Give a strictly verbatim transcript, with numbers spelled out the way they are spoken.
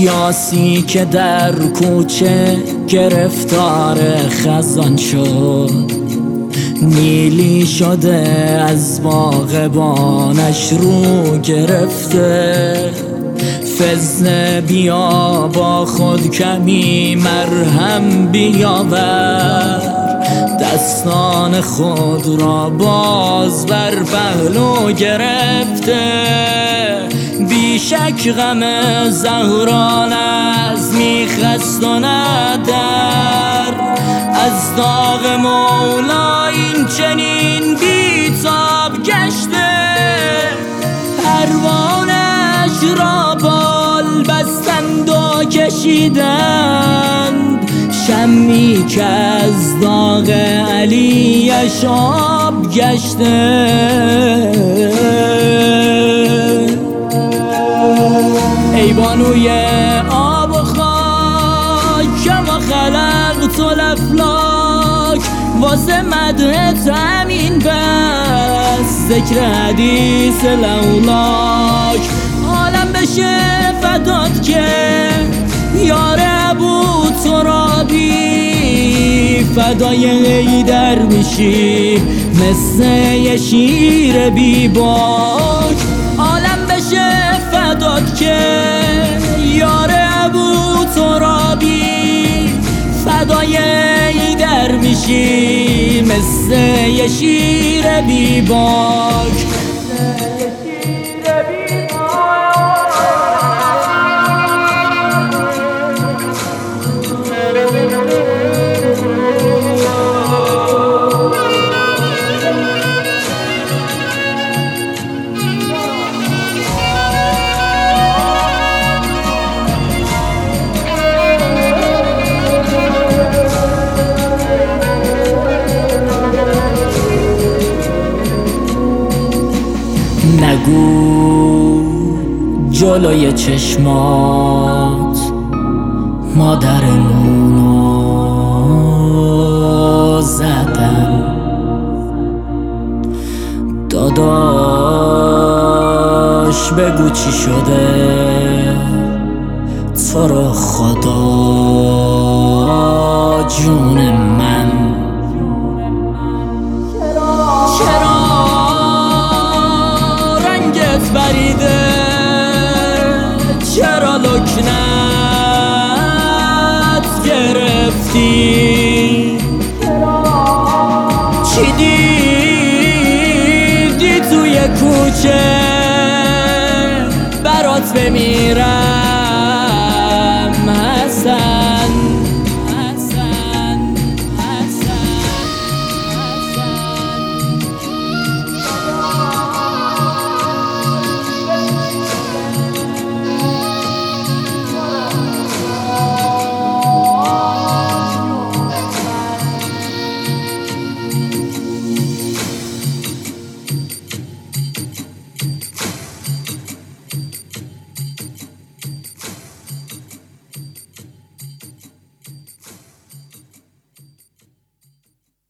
یاسی که در کوچه گرفتار خزان شد، نیلی شده از باغبانش رو گرفته. فزنه بیا با خود کمی مرهم بیاور، دستان خود را باز بر پهلو گرفته. بیشک غم زهران از میخست و ندر، از داغ مولا این چنین بیتاب گشته. پروانش را بال بستند و کشیدند، شمی که از داغ علیش آب گشته. ای بانوی آب و خاک، کما خلقت الافلاک، واسه مدحت همین بس ذکر حدیث لولاک. عالم بشه فدات که یار ابو ترابی، فدای حیدر میشی مثل یه شیر بی باک. عالم بشه فدات که یار ابو ترابی، فدای حیدر میشی مثل یه شیر بی باک. نگو جلوی چشمات مادرمونو زدن، داداش بگو چی شده تو رو خدا جون من. بریده چرا لکنت گرفتی؟ چی دیدی توی کوچه برات بمیرم؟